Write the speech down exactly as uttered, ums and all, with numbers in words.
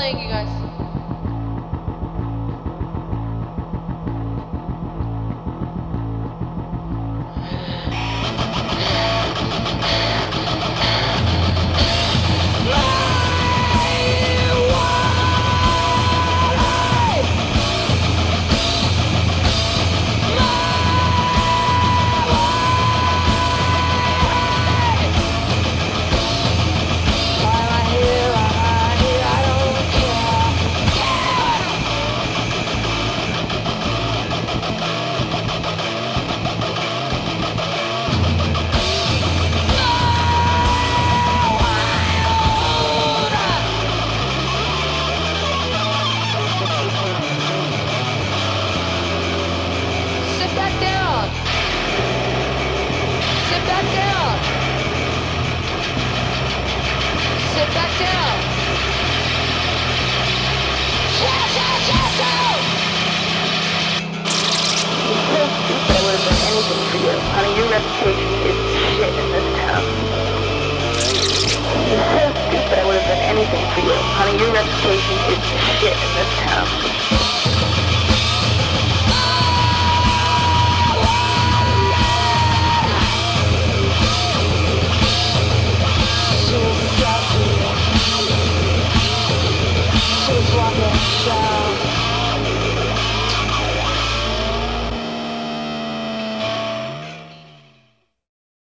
playing, you guys. Honey, your reputation is shit in this town. You're so stupid, I would have done anything for you. Honey, your reputation is shit in this town. She's walking down.